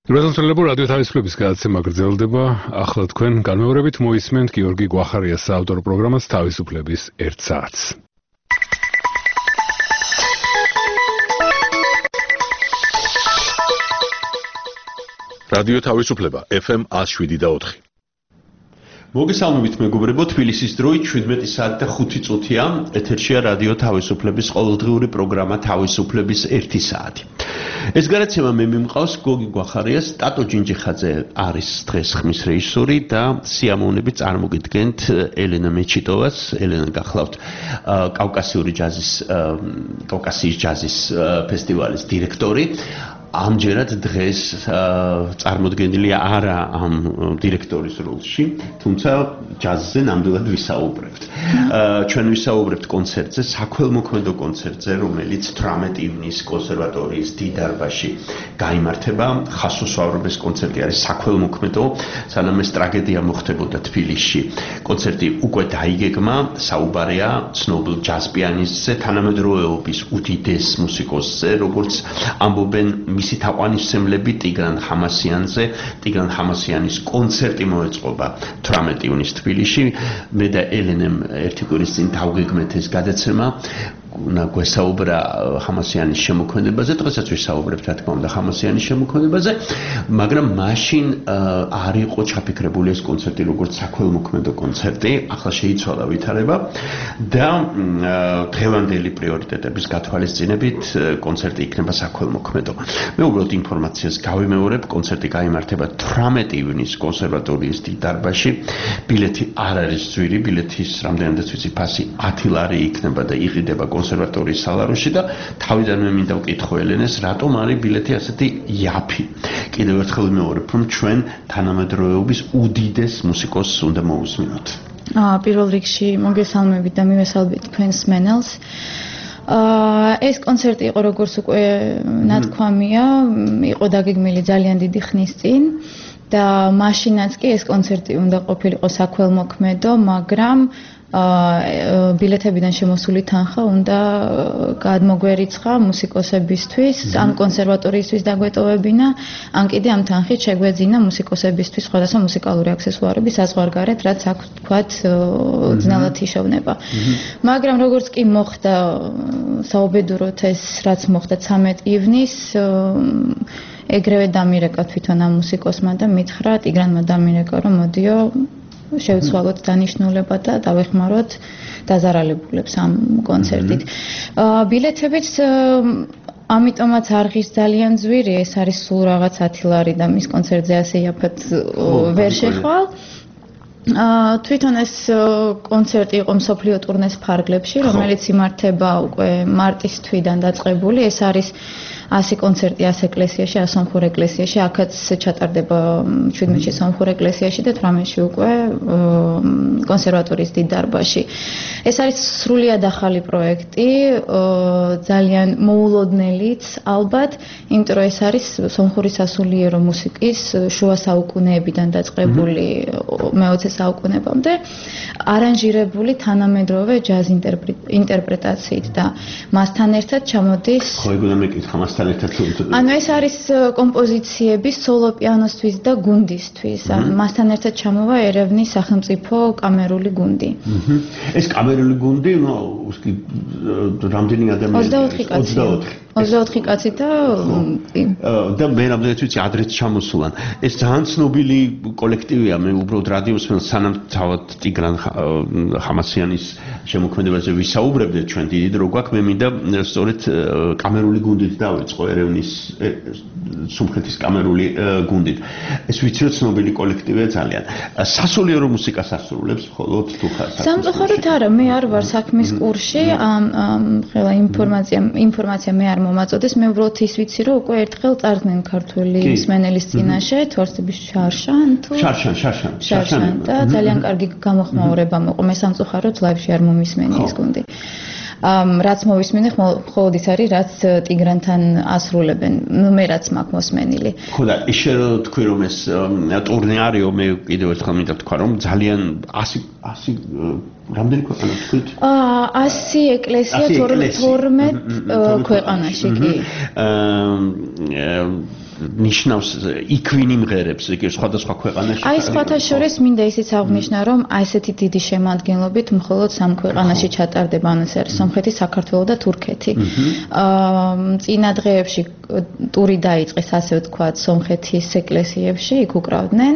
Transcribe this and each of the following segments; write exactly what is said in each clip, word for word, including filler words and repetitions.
Რეზონსოლებო რადიო თავისუფლების გადაცემა გრძელდება. ახლა თქვენ განმეორებით მოისმენთ გიორგი გვახარიას საავტორო პროგრამას თავისუფლების ერთ საათს. რადიო თავისუფლება ეფ ემ one oh seven და four. მოგესალმებით მეგობრებო, თბილისის დროით შვიდმეტი საათი და ხუთი წუთია. ეთერშია რადიო თავისუფლების ყოველდღიური პროგრამა თავისუფლების ერთი საათი. ეს გადაცემა მე მიმყავს გოგი გვახარიას, ტატო ჯინჯიხაძე არის დღეს ხმის რეჟისორი და სიამოვნებით წარმოგიდგენთ ელენა მეჩიტოვას. ელენა გახლავთ კავკასიური ჯაზის კავკასიის ჯაზის ფესტივალის დირექტორი. ამჯერად დღეს წარმოდგენილია არა ამ დირექტორის როლში, თუმცა ჯაზზე ნამდვილად ვისაუბრებთ. ჩვენ ვისაუბრებთ კონცერტზე, საქველმოქმედო კონცერტზე, რომელიც თვრამეტი ივნის კონსერვატორიის დიდ დარბაზში გაიმართება. ხასოსვავრების კონცერტი არის საქველმოქმედო, სანამ ეს ტრაგედია მოხდებოდა თბილისში. კონცერტი უკვე დაიგეგმა, საუბარია ცნობილ ჯაზ პიანისტზე, თანამედროვეობის უდიდეს მუსიკოსზე, როგორც ამბობენ მისი თაყვანისმცემლები ტიგრან ხამასიანზე. ტიგრან ხამასიანის კონცერტი მოეწყობა თვრამეტი ივნის თბილისში. მე და ელენემ ერთი კვირის წინ დავგეგმეთ ეს გადაცემა. უნდა გვესაუბრა ხამასიანის შემოქმედებაზე, დღესაც ვისაუბრებთ რა თქმა უნდა ხამასიანის შემოქმედებაზე, მაგრამ მაშინ არ იყო ჩაფიქრებული ეს კონცერტი როგორც საქველმოქმედო კონცერტი, ახლა შეიცვალა ვითარება და დღევანდელი პრიორიტეტების გათვალისწინებით კონცერტი იქნება საქველმოქმედო. მე უბრალოდ ინფორმაციას გავიმეორებ, კონცერტი გაიმართება თვრამეტი ივნის კონსერვატორიის დიდ დარბაზში. ბილეთი არ არის ძვირი, ბილეთის რამდენადაც ვიცი ფასი ათი ლარი იქნება და იყიდება კონსერვატორიის სალაროში და თავიდანვე მინდა ვკითხო ელენეს, რატომ არის ბილეთი ასეთი იაფი. კიდევ ერთხელ ვიმეორებ, რომ ჩვენ თანამედროვეობის უდიდეს მუსიკოსს უნდა მოусმინოთ. აა პირველ რიგში მოგესალმებით და მივესალმებით თქვენს მენელს. აა ეს კონცერტი იყო როგორც უკვე ნათქვამია, იყო დაგეგმილი ძალიან დიდი ხნის წინ და მაშინაც კი ეს კონცერტი უნდა ყოფილიყო საქველმოქმედო, მაგრამ აა ბილეთებიდან შემოსული თანხა უნდა გადმოგვერიცხა მუსიკოსებისთვის, ან კონსერვატორიისთვის დაგვეტოვებინა, ან კიდე ამ თანხით შეგვეძინა მუსიკოსებისთვის სხვადასხვა მუსიკალური აქსესუარები საზღვარგარეთ, რაც აქ თქვათ ძნელად იშოვნება. მაგრამ როგორც კი მოხდა საუბედუროთ ეს, რაც მოხდა ცამეტი ივნის, ეგრევე დამირეკა თვითონ ამ მუსიკოსმა და მითხრა ტიგრანმა დამირეკა, რომ მოდიო შევცვალოთ დანიშნულება და დავეხმაროთ დაზარალებულებს ამ კონცერტით. ბილეთებიც ამიტომაც არღის ძალიან ძვირი, ეს არის სულ რაღაც ათი ლარი და მის კონცერტზე ასე იაფად ვერ შეხვალ. თვითონ ეს კონცერტი იყო მსოფლიო ტურნეს ფარგლებში, რომელიც იმართება უკვე მარტის თვიდან დაწყებული. ეს არის ასი კონცერტი ას ეკლესიაში, ას სომხურ ეკლესიაში, აქაც ჩატარდება შვიდმეტში სომხურ ეკლესიაში და თვრამეტში უკვე კონსერვატორიის დიდ დარბაზში. ეს არის სრულიად ახალი პროექტი, ძალიან მოულოდნელიც ალბათ, იმიტომ რომ ეს არის სომხური სასულიერო მუსიკის შუა საუკუნეებიდან დაწყებული მეოცე საუკუნემდე არანჟირებული თანამედროვე ჯაზ ინტერპრეტაციით და მასთან ერთად ჩამოდის ხო ეგ უნდა მეკითხა მას ანუ ეს არის კომპოზიციები სოლო პიანოსთვის და გუნდისთვის. მასთან ერთად ჩამოვა ერევნის სახელმწიფო კამერული გუნდი. ეს კამერული გუნდი, ნუ რამდენი ადამიანი? ოცდაოთხი კაცი. ოცდაოთხი კაცი და და მე რამდენიც ვიცი ადრეც ჩამოსულან. ეს ძალიან ცნობილი კოლექტივია, მე უბრალოდ რადიოს მელ სანამ თავად ტიგრან ხამასიანის შემოქმედებაზე ვისაუბრებდეთ ჩვენ დიდი დრო გვაქვს, მე მინდა სწორედ კამერული გუნდით დავიწყო ერევნის სომხეთის კამერული გუნდით. ეს ვიცი რომ ცნობილი კოლექტივია ძალიან. სასულიერო მუსიკას ასრულებს მხოლოდ თუ ხარ სამწუხაროდ არა, მე არ ვარ საქმის კურსში, ამ ყველა ინფორმაცია ინფორმაცია მე არ მომაწოდეს, მე უბრალოდ ის ვიცი რომ უკვე ერთხელ წარდნენ ქართული მსმენელის წინაშე, თორსების შარშან თუ შარშან, შარშან, შარშან და ძალიან კარგი გამოხმაურება მოყვა. მე სამწუხაროდ ლაივში არ მომისმენი ეს გუნდი. რაც მოვისმინე, მხოლოდ ის არის, რაც ტიგრანთან ასრულებენ. ნუ მე რაც მაქვს მოსმენილი. ხო და ისე რომ თქვი რომ ეს ტურნე არისო, მე კიდევ ერთხელ მინდა თქვა რომ ძალიან ასი ასი რამდენი ქვეყანა თქვით? აა ასი ეკლესია თორმეტ ქვეყანაში კი. აა ნიშნავს იქვინი მღერებს, იგი სხვადასხვა ქვეყანაში. აი სხვათა შორის მინდა ისიც აღნიშნა, რომ აი ესეთი დიდი შემადგენლობით მხოლოდ სამ ქვეყანაში ჩატარდება, ანუ ეს არის სომხეთი, საქართველო და თურქეთი. აა წინა დღეებში ტური დაიწყეს, ასე ვთქვათ, სომხეთის ეკლესიებში, იქ უკრავდნენ.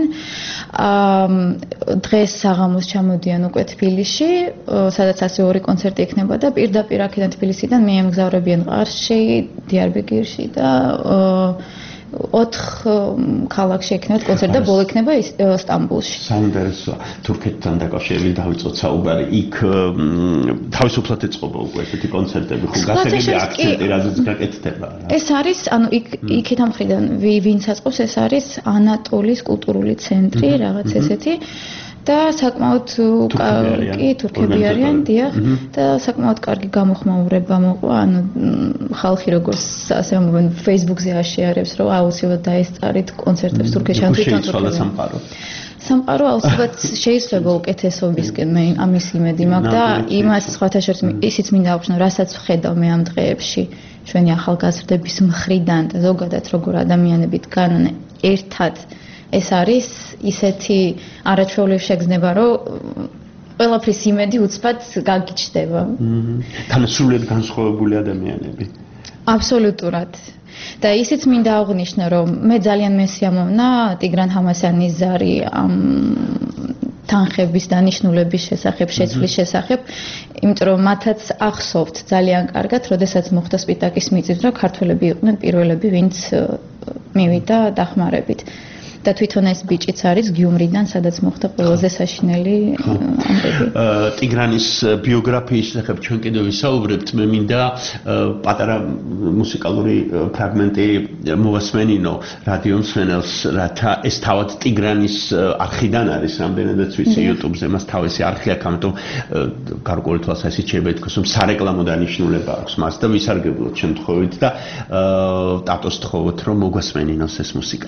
აა დღეს საღამოს ჩამოდიან უკვე თბილისში, სადაც ასე ორი კონცერტი იქნებოდა. პირდაპირ აქედან თბილისიდან მიემგზავრებიან ყარსში, დიარბეკირში და ოთხ ქალაქში იქნება კონცერტი და ბოლო იქნება სტამბოლში. საინტერესოა. თურქეთთან დაკავშირებით დავიწყოთ საუბარი. იქ თავისუფლად ეწყობა უკვე ესეთი კონცერტები, ხო გასაგები აქცენტი რაზეც გაკეთდება. ეს არის, ანუ იქ იქით ამ მხრიდან ვინც აწყობს, ეს არის ანატოლის კულტურული ცენტრი, რაღაც ესეთი. და საკმაოდ კი თურქები არიან, დიახ, და საკმაოდ კარგი გამოხმაურება მოყვა, ანუ ხალხი როგორც ასე ამბობენ Facebook-ზე აშეარებს, რომ აუცილებლად დაესწარით კონცერტებს თურქეთში, ან თვითონ თურქეთში. სამყარო აუცილებლად შეიძლება უკეთესობისკენ, მე ამის იმედი მაქვს და იმას სხვათა შორის ისიც მინდა აღვნიშნო, რასაც ვხედავ მე ამ დღეებში ჩვენი ახალგაზრდების მხრიდან და ზოგადად როგორ ადამიანები დგანან ერთად ეს არის ისეთი არაჩვეულების შეგრძნება, რომ ყველაფრის იმედი უცბად გაგიჩნდება. თან სრულიად განსხვავებული ადამიანები. აბსოლუტურად. და ისიც მინდა აღვნიშნო, რომ მე ძალიან მესიამოვნა ტიგრან ჰამასანის ზარი ამ თანხების დანიშნულების შესახებ, შეცვლის შესახებ, იმიტომ რომ მათაც ახსოვთ ძალიან კარგად, როდესაც მოხდა სპიტაკის მიწისძვრა, ქართველები იყვნენ პირველები, ვინც მივიდა დახმარებით. და თვითონ ეს ბიჭიც არის გიუმრიდან, სადაც მოხდა ყველაზე საშინელი ამბები. ტიგრანის ბიოგრაფიის შესახებ ჩვენ კიდევ ვისაუბრებთ, მე მინდა პატარა მუსიკალური ფრაგმენტი მოვასმენინო რადიო მსმენელს, რათა ეს თავად ტიგრანის არხიდან არის, რამდენადაც ვიცი YouTube-ზე მას თავისი არხი აქვს, ამიტომ გარკვეული თვალსაზრისით შეიძლება ითქვას, რომ სარეკლამო დანიშნულება აქვს მას და ვისარგებლოთ შემთხვევით და ტატოს თხოვოთ, რომ მოგვასმენინოს ეს მუსიკა.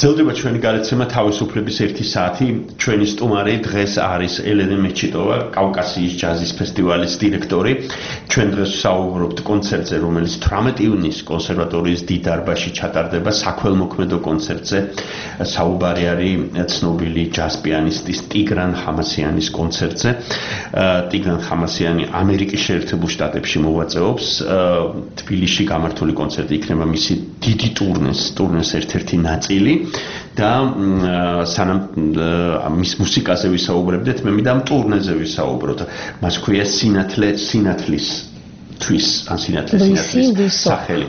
გრძელდება ჩვენი გარეთცემა თავისუფლების ერთი საათი. ჩვენი სტუმარი დღეს არის ელენე მეჩიტოვა, კავკასიის ჯაზის ფესტივალის დირექტორი. ჩვენ დღეს ვსაუბრობთ კონცერტზე, რომელიც თვრამეტი ივნისს კონსერვატორიის დიდ დარბაზში ჩატარდება, საქველმოქმედო კონცერტზე. საუბარი არის ცნობილი ჯაზ პიანისტის ტიგრან ჰამასიანის კონცერტზე. ტიგრან ჰამასიანი ამერიკის შეერთებულ შტატებში მოღვაწეობს. თბილისში გამართული კონცერტი იქნება მისი დიდი ტურნეს, ტურნეს ერთ-ერთი ნაწილი და სანამ მის მუსიკაზე ვისაუბრებდეთ, მე მინდა ამ ტურნეზე ვისაუბროთ. მას ქვია სინათლე სინათლის თვის, ან სინათლე სინათლის სახელი.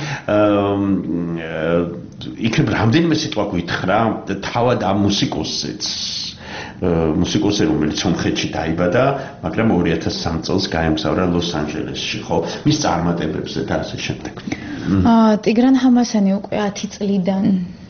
იქნებ რამდენიმე სიტყვა გითხრა თავად ამ მუსიკოსზეც. მუსიკოსი, რომელიც სომხეთში დაიბადა, მაგრამ ორი ათას სამი წელს გაემგზავრა ლოს-ანჯელესში, ხო? მის წარმატებებზე და ასე შემდეგ. აა ტიგრან ჰამასიანი უკვე ათი წლიდან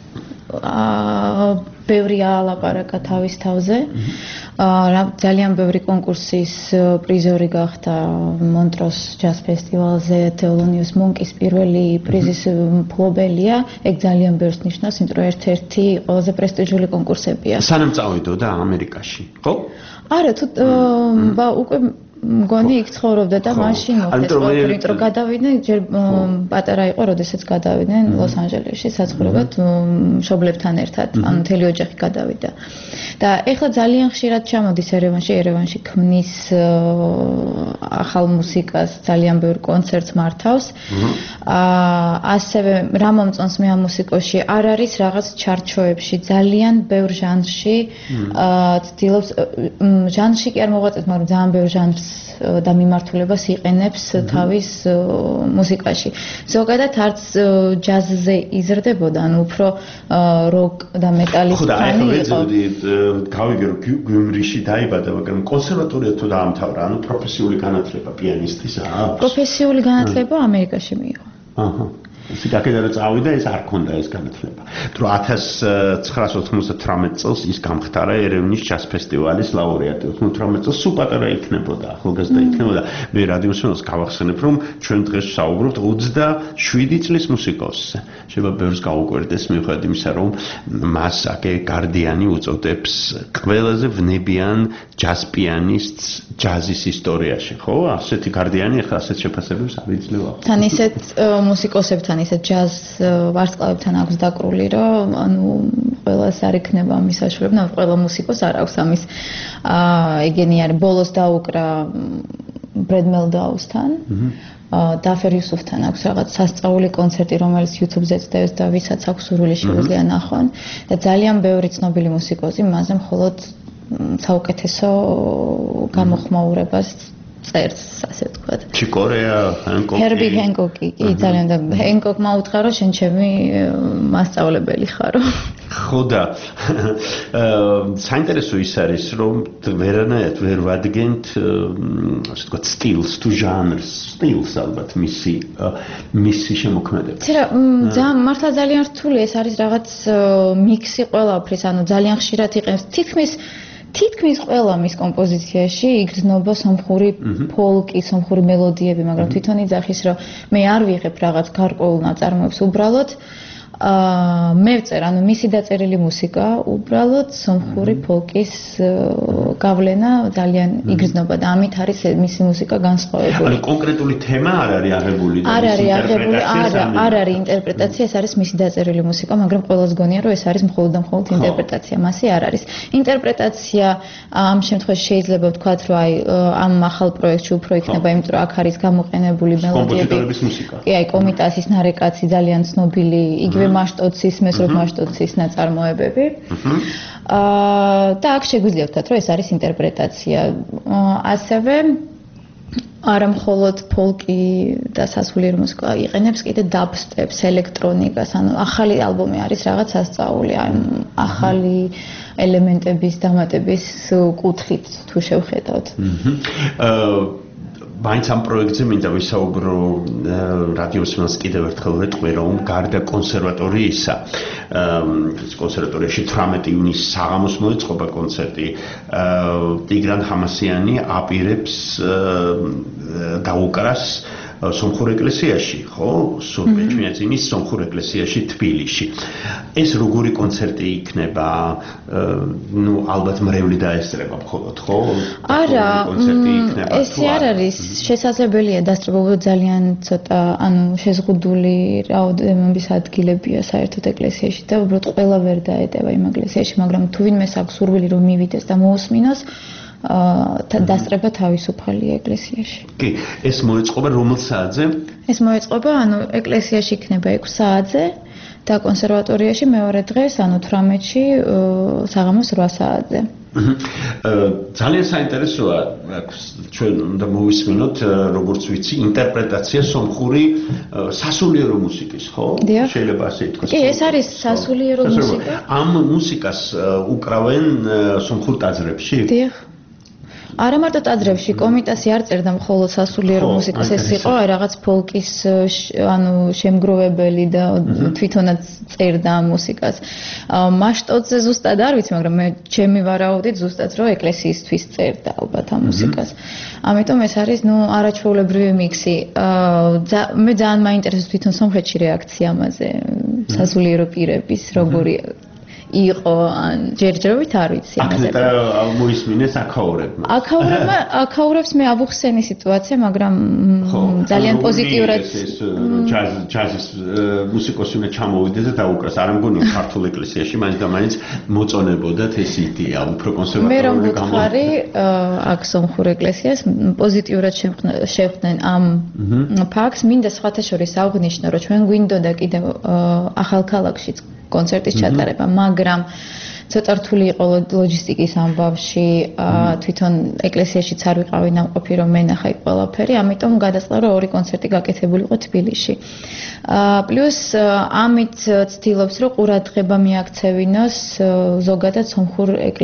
აა ბევრი ალაპარაკა თავის თავზე. აა ძალიან ბევრი კონკურსის პრიზორი გახდა მონტროს ჯაზ ფესტივალზე, თეოლონიუს მონკის პირველი პრიზის მფლობელია. ეგ ძალიან ბევრს ნიშნავს, იმიტომ რომ ერთ-ერთი ყველაზე პრესტიჟული კონკურსებია. სანამ წავიდოდა ამერიკაში, ხო? არა, თუ უკვე მგონი იქ ცხოვრობდა და მაშინ მოხდეს ყველაფერი, რომ გადავიდნენ, ჯერ პატარა იყო, როდესაც გადავიდნენ ლოს-ანჯელესში საცხოვრებლად მშობლებთან ერთად, ანუ მთელი ოჯახი გადავიდა. და ეხლა ძალიან ხშირად ჩამოდის ერევანში, ერევანში ქმნის ახალ მუსიკას, ძალიან ბევრ კონცერტს მართავს. აა ასევე რა მომწონს მე ამ მუსიკოში, არ არის რაღაც ჩარტ-შოებში, ძალიან ბევრ ჟანრში აა ცდილობს ჟანრში კი არ მოღვაწეობს, მაგრამ ძალიან ბევრ ჟანრს და მიმართულებას იყენებს თავის მუსიკაში. ზოგადად არც ჯაზზე იზრდებოდა, ანუ უფრო როკ და მეტალის ფანი იყო. გავიგე რომ გიუმრიში დაიბადა, მაგრამ კონსერვატორია თუ დაამთავრა, ანუ პროფესიული განათლება პიანისტისა აქვს. პროფესიული განათლება ამერიკაში მიიღო. აჰა. სიტაკედა რომ წავიდა, ეს არ ქონდა ეს განათლება. თუ ათას ცხრაას ოცდამეთრამეტ წელს ის გამხდარა ერევნის ჯაზ ფესტივალის ლაურეატი. ოცდამეთრამეტ წელს სულ პატარა იქნებოდა, ახალგაზრდა იქნებოდა. მე რადიო მსმენელს გავახსენებ, რომ ჩვენ დღეს ვსაუბრობთ ოცდაშვიდი წლის მუსიკოსზე. შეიძლება ბევრს გაუკვირდეს მიუხედავად იმისა, რომ მას აკე გარდიანი უწოდებს ყველაზე ვნებიან ჯაზ პიანისტს ჯაზის ისტორიაში, ხო? ასეთი გარდიანი, ახლა ასეთ შეფასებებს არ იძლევა. თან ისეთ მუსიკოსებთან ისეთ ჯაზ ვარსკვლავებთან აქვს დაკრული, რომ ანუ ყველას არ იქნება ამის საშუალება, ნუ ყველა მუსიკოს არ აქვს ამის აა ეგენი არის. ბოლოს დაუკრა ბრედ მელდაუსთან. დაფერ იუსუფთან აქვს რაღაც სასწაული კონცერტი, რომელიც YouTube-ზე წდევს და ვისაც აქვს სურვილი შეუძლია ნახონ და ძალიან ბევრი ცნობილი მუსიკოსი მასზე მხოლოდ საუკეთესო გამოხმაურებას წერს, ასე ვთქვათ. ჩიკორეა, ჰენკოკი. ჰერბი ჰენკოკი, კი, ძალიან და ჰენკოკმა უთხრა, რომ შენ ჩემი მასწავლებელი ხარო. ხო და საინტერესო ის არის, რომ ვერანაირად ვერ ვადგენთ, ასე ვთქვათ, სტილს თუ ჟანრს, სტილს ალბათ მისი მისი შემოქმედება. ცირა, ძალიან მართლა ძალიან რთული ეს არის რაღაც მიქსი ყველაფრის, ანუ ძალიან ხშირად იყენებს თითქმის თითქმის ყველა მის კომპოზიციაში იგრძნობა სომხური ფოლკი, სომხური მელოდიები, მაგრამ თვითონ იძახის, რომ მე არ ვიღებ რაღაც გარკვეულ ნაწარმოებს, უბრალოდ აა მე ვწერ, ანუ მისი დაწერილი მუსიკა, უბრალოდ სომხური ფოლკის გავლენა ძალიან იგრძნობა და ამით არის მისი მუსიკა განსხვავებული. ანუ კონკრეტული თემა არ არის აღებული და არ არის აღებული, არა, არ არის ინტერპრეტაცია, ეს არის მისი დაწერილი მუსიკა, მაგრამ ყველას გონია, რომ ეს არის მხოლოდ და მხოლოდ ინტერპრეტაცია, მასე არ არის. ინტერპრეტაცია ამ შემთხვევაში შეიძლება ვთქვათ, რომ აი ამ ახალ პროექტში უფრო იქნება, იმიტომ რომ აქ არის გამოყენებული მელოდიები. კომპოზიტორების მუსიკა. კი, აი კომიტასის ნარეკაცი ძალიან ცნობილი, იგივე მასტოცის, მესროპ მასტოცის ნაწარმოებები. აა და აქ შეგვიძლია ვთქვათ, რომ ეს არის ინტერპრეტაცია. ასევე არა მხოლოდ ფოლკი და სასულიერო მუსიკა იყენებს, კიდე დაბსტეპს, ელექტრონიკას, ანუ ახალი ალბომი არის რაღაც სასწაული, აი ახალი ელემენტების დამატების კუთხით თუ შევხედავთ. აა მაინც ამ პროექტზე მინდა ვისაუბრო რადიო მსმენელს კიდევ ერთხელ ვეტყვი, რომ გარდა კონსერვატორიისა, ეს კონსერვატორიაში თვრამეტი ივნისს საღამოს მოეწყობა კონცერტი. ტიგრან ჰამასიანი აპირებს გაუკრას სომხურ ეკლესიაში, ხო? სოფიაჩმინაძინის სომხურ ეკლესიაში თბილისში. ეს როგორი კონცერტი იქნება? ნუ ალბათ მრევლი დაესწრება მხოლოდ, ხო? არა, ესე არ არის, შესაძლებელია დასწრებულო ძალიან ცოტა, ანუ შეზღუდული რაოდენობის ადგილებია საერთოდ ეკლესიაში და უბრალოდ ყველა ვერ დაეტევა იმ ეკლესიაში, მაგრამ თუ ვინმეს აქვს სურვილი რომ მივიდეს და მოусმინოს, აა დასწრება თავისუფალია ეკლესიაში. კი, ეს მოეწყობა რომელ საათზე? ეს მოეწყობა, ანუ ეკლესიაში იქნება ექვსი საათზე და კონსერვატორიაში მეორე დღეს, ანუ თვრამეტში საღამოს რვა საათზე. ძალიან საინტერესოა, ჩვენ უნდა მოვისმინოთ, როგორც ვიცი, ინტერპრეტაცია სომხური სასულიერო მუსიკის, ხო? შეიძლება ასე ითქვას. კი, ეს არის სასულიერო მუსიკა. ამ მუსიკას უკრავენ სომხურ ტაძრებში? დიახ. არა მარტო ტაძრებში, კომიტასი არ წერდა მხოლოდ სასულიერო მუსიკას, ეს იყო რაღაც ფოლკის, ანუ შემგროვებელი და თვითონაც წერდა ამ მუსიკას. მასშტოთზე ზუსტად არ ვიცი, მაგრამ მე ჩემი ვარაუდით ზუსტად რომ ეკლესიისთვის წერდა ალბათ ამ მუსიკას. ამიტომ ეს არის, ნუ არაჩვეულებრივი მიქსი. მე ძალიან მაინტერესებს თვითონ სომხეთში რეაქცია ამაზე, სასულიერო პირების, როგორი იყო ან ჯერჯერობით არ ვიცი ამაზე. აქ და მოისმინეს აქაურებმა. აქაურებმა, აქაურებს მე აბუხსენი სიტუაცია, მაგრამ ძალიან პოზიტიურად ჯაზ ჯაზის მუსიკოსი უნდა ჩამოვიდეს და დაუკრას. არ მგონია ქართულ ეკლესიაში მაინც და მაინც მოწონებოდათ ეს იდეა, უფრო კონსერვატორული. მე რომ ვუთხარი აქ სომხურ ეკლესიას პოზიტიურად შევხვდნენ ამ ფაქტს, მინდა სხვათა შორის აღვნიშნო, რომ ჩვენ გვინდოდა კიდევ ახალ ქალაქშიც კონცერტის ჩატარება, მაგრამ ცოტა რთული იყო ლოჯისტიკის ამბავში, თვითონ ეკლესიაშიც არ ვიყავი ნამყოფი რომ მენახა იქ ყველაფერი, ამიტომ გადასწრა რომ ორი კონცერტი გაკეთებული იყო თბილისში. პლუს ამით ცდილობს რომ ყურადღება მიაქცევინოს ზოგადად სომხურ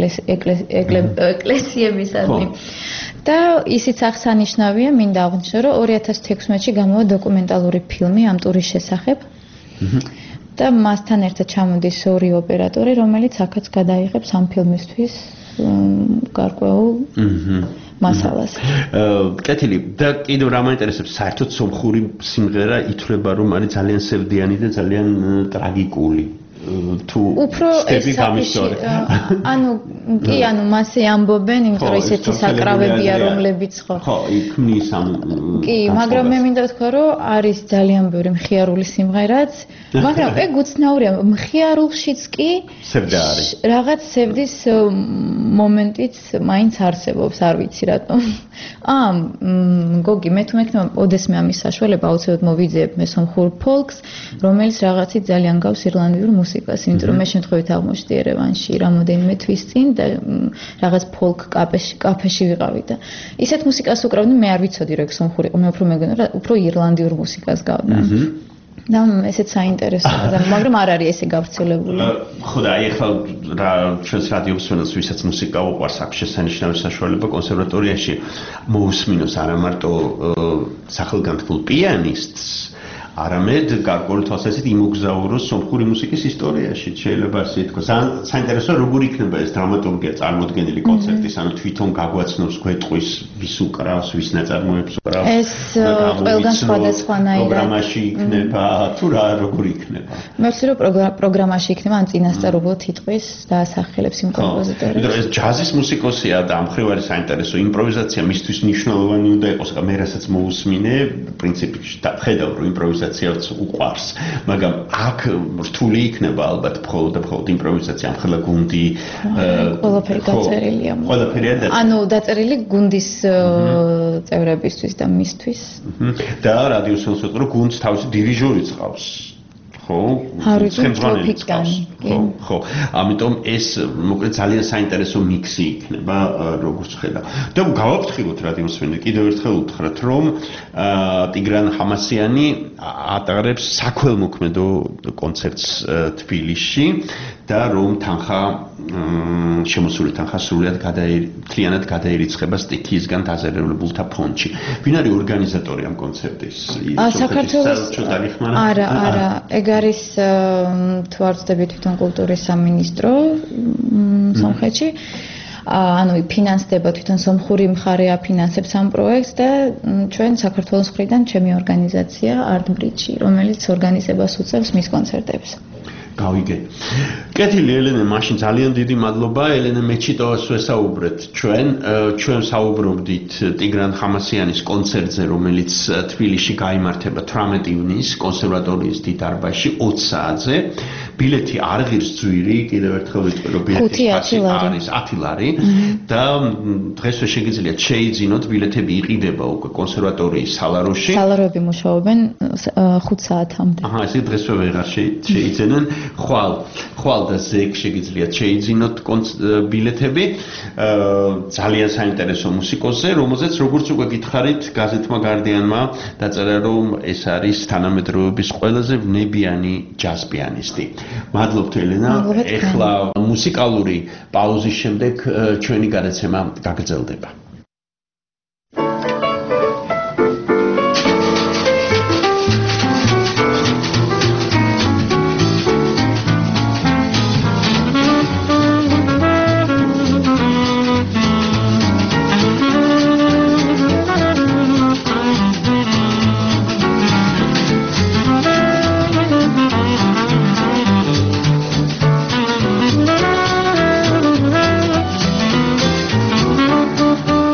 ეკლესიებისადმი. და ისიც აღსანიშნავია, მინდა აღვნიშნო, რომ ორი ათას თექვსმეტში გამოვა დოკუმენტალური ფილმი ამ ტურის შესახებ. და მასთან ერთად ჩამოდის ორი ოპერატორი, რომელიც აქაც გადაიღებს ამ ფილმისთვის გარკვეულ მასალას. კეთილი, და კიდევ რა მაინტერესებს, საერთოდ სომხური სიმღერა ითვლება რომ არის ძალიან სევდიანი და ძალიან ტრაგიკული. თუ სტეპი გამისწორე. ანუ კი, ანუ მასე ამბობენ, იმიტომ რომ ისეთი საკრავებია, რომლებიც ხო. ხო, იქმნის ამ. კი, მაგრამ მე მინდა ვთქვა, რომ არის ძალიან ბევრი მხიარული სიმღერაც, მაგრამ ეგ უცნაურია, მხიარულშიც კი სევდა არის. რაღაც სევდის მომენტიც მაინც არსებობს, არ ვიცი რატომ. აა, გოგი, მე თუ მექნება ოდესმე ამის საშუალება, აუცილებლად მოვიძიებ მე სომხურ ფოლკს, რომელიც რაღაცით ძალიან გავს ირლანდიურ მუსიკას, იმიტომ რომ მე შემთხვევით აღმოჩნდი ერევანში რამოდენიმე თვის წინ და რაღაც ფოლკ კაფეში, კაფეში ვიყავი და ისეთ მუსიკას უკრავდი, მე არ ვიცოდი რომ ეგ სომხური იყო, მე უფრო მეგონა რა, უფრო ირლანდიურ მუსიკას გავდა. და ესეც საინტერესოა, მაგრამ არ არის ესე გავრცელებული. ხო და აი ახლა რა ჩვენს რადიოს ვენას ვისაც მუსიკა უყვარს, აქვს შესანიშნავი საშუალება კონსერვატორიაში მოусმინოს არა მარტო სახელგანთქმულ პიანისტს, არამედ გარკვეული თვალსაზრისით იმოგზაუროს სომხური მუსიკის ისტორიაში, შეიძლება ასე ითქვას. საინტერესოა როგორ იქნება ეს დრამატურგია წარმოდგენილი კონცერტის, ანუ თვითონ გაგვაცნობს გვეტყვის ვის უკრავს, ვის ნაწარმოებს უკრავს. ეს ყველგან სხვადასხვანაირად პროგრამაში იქნება, თუ რა როგორ იქნება? მე ვთვლი რომ პროგრამაში იქნება, ან წინასწარ უბრალოდ იტყვის და ასახელებს იმ კომპოზიტორებს. იმიტომ რომ ეს ჯაზის მუსიკოსია და ამ მხრივ არის საინტერესო იმპროვიზაცია მისთვის მნიშვნელოვანი უნდა იყოს, მე რასაც მოусმინე, პრინციპში ხედავ რომ იმპროვიზაცია უყვარს, მაგრამ აქ რთული იქნება ალბათ მხოლოდ და მხოლოდ იმპროვიზაცია, ამხელა გუნდი ყველაფერი დაწერილია. ყველაფერია დაწერილი. ანუ დაწერილი გუნდის წევრებისთვის და მისთვის. და რადიოს სოციალურ გუნდს თავისი დირიჟორიც ყავს. ხო, ხელმძღვანელი ყავს. ხო, ხო. ამიტომ ეს მოკლედ ძალიან საინტერესო მიქსი იქნება, როგორც ხედავ. და გავაფრთხილოთ რადიოსმენები, კიდევ ერთხელ უთხრათ, რომ ტიგრან ჰამასიანი ატარებს საქველმოქმედო კონცერტს თბილისში და რომ თანხა შემოსული თანხა სრულად მთლიანად გადაირიცხება სტიქიისგან დაზერებლებულთა ფონდში. ვინ არის ორგანიზატორი ამ კონცერტის? საქართველოს არა, არა, ეგ არის თუ არ ვცდები თვითონ კულტურის სამინისტრო სომხეთში. ანუ ფინანსდება თვითონ სომხური მხარე აფინანსებს ამ პროექტს და ჩვენ საქართველოს მხრიდან ჩემი ორგანიზაცია Art Bridge, რომელიც ორგანიზებას უწევს მის კონცერტებს. გავიგე. კეთილი ელენე, მაშინ ძალიან დიდი მადლობა. ელენე მეჩიტოვას ვესაუბრეთ ჩვენ. ჩვენ საუბრობდით ტიგრან ხამასიანის კონცერტზე, რომელიც თბილისში გაიმართება თვრამეტი ივნის კონსერვატორიის დიდ დარბაზში ოცი საათზე. ბილეთი არ ღირს ძვირი, კიდევ ერთხელ ვიტყვი, რომ ბილეთის ფასი არის ათი ლარი და დღესვე შეგიძლიათ შეიძინოთ, ბილეთები იყიდება უკვე კონსერვატორიის სალაროში. სალაროები მუშაობენ ხუთ საათამდე. აჰა, ესე დღესვე ვეღარ შეიძენენ. ხვალ, ხვალ და ზეგ შეგიძლიათ შეიძინოთ ბილეთები ძალიან საინტერესო მუსიკოსზე, რომელზეც როგორც უკვე გითხარით, გაზეთმა Guardian-მა დაწერა, რომ ეს არის თანამედროვეობის ყველაზე ვნებიანი ჯაზ პიანისტი. მადლობთ ელენა. ეხლა მუსიკალური პაუზის შემდეგ ჩვენი გადაცემა გაგრძელდება. Thank you.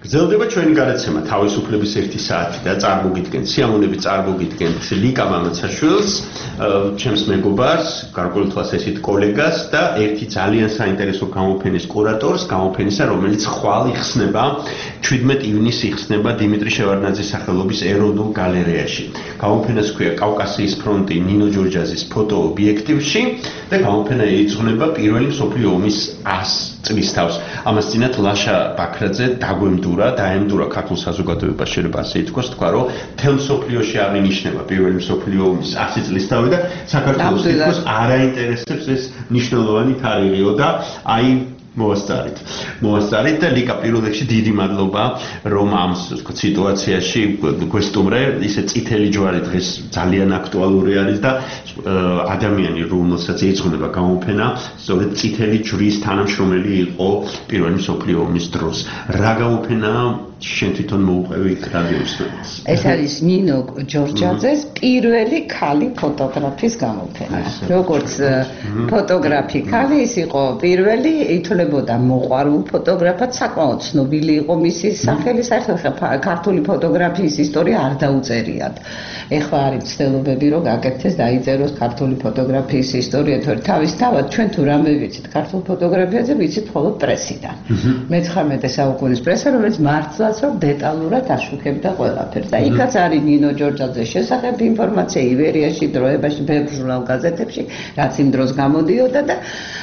გრძელდება ჩვენი გადაცემა თავისუფლების ერთი საათი და წარმოგიდგენთ სიამოვნებით წარმოგიდგენთ ლიკა მამაცაშვილს, ჩემს მეგობარს, გარკვეულთვას ესეთ კოლეგას და ერთი ძალიან საინტერესო გამოფენის კურატორს, გამოფენისა, რომელიც ხვალ იხსნება ჩვიდმეტ ივნისს იხსნება დიმიტრი შევარდნაძის სახელობის ეროვნულ გალერეაში. გამოფენას ქვია კავკასიის ფრონტი ნინო ჯორჯაძის ფოტო ობიექტივში და გამოფენა ეძღვნება პირველი მსოფლიო ომის ას წლის თავს. ამას წინათ ლაშა ბაქრაძე დაგვემდურა, დაემდურა ქართულ საზოგადოებას, შეიძლება ასე ითქვას, თქვა, რომ მთელ მსოფლიოში აღინიშნება პირველი მსოფლიო ომის ასი წლისთავი და საქართველოს თითქოს არ აინტერესებს ეს მნიშვნელოვანი თარიღიო და აი მოასწარით. მოასწარით და ლიკა პირველ რიგში დიდი მადლობა, რომ ამ სიტუაციაში გვესტუმრე, ისე წითელი ჯვარი დღეს ძალიან აქტუალური არის და ადამიანი, რომელსაც ეძღვნება გამოფენა, სწორედ წითელი ჯვრის თანამშრომელი იყო პირველი მსოფლიო ომის დროს. რა გამოფენაა შენ თვითონ მოუყევი რადიოსმენელს? ეს არის ნინო ჯორჯაძეს პირველი ქალი ფოტოგრაფის გამოფენა. როგორც ფოტოგრაფი ქალი, ის იყო პირველი, ითვლებოდა მოყვარულ ფოტოგრაფად, საკმაოდ ცნობილი იყო მისი სახელი, საერთოდ ქართული ფოტოგრაფიის ისტორია არ დაუწერიათ. ეხლა არის ცდილობები, რომ გაკეთდეს, დაიწეროს ქართული ფოტოგრაფიის ისტორია, თორე თავისთავად ჩვენ თუ რამე ვიცით ქართულ ფოტოგრაფიაზე, ვიცით მხოლოდ პრესიდან. მეცხრამეტე საუკუნის პრესა, რომელიც მართლა რომ დეტალურად აშუქებდა ყველაფერს. და იქაც არის ნინო ჯორჯაძეს შესახებ ინფორმაცია ივერიაში, დროებაში, ბევრ ჟურნალ გაზეთებში, რაც იმ დროს გამოდიოდა და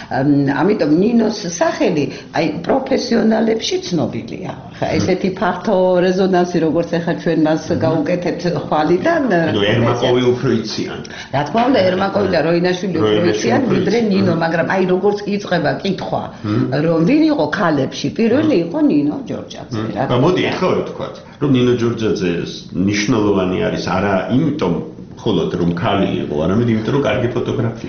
ამიტომ ნინოს სახელი აი პროფესიონალებში ცნობილია. ხა ესეთი ფართო რეზონანსი, როგორც ახლა ჩვენ მას გავუკეთებთ ხვალიდან. ნუ ერმაკოვი უფრო იციან. რა თქმა უნდა, ერმაკოვი და როინაშვილი უფრო იციან, ვიდრე ნინო, მაგრამ აი როგორც იწყება კითხვა, რომ ვინ იყო ქალებში, პირველი იყო ნინო ჯორჯაძე. რა მოდი ეხლა ვთქვათ, რომ ნინო ჯორჯაძე მნიშვნელოვანი არის არა იმიტომ ხოლოდ რომ ქალი იყო, არამედ იმიტომ რომ კარგი ფოტოგრაფია.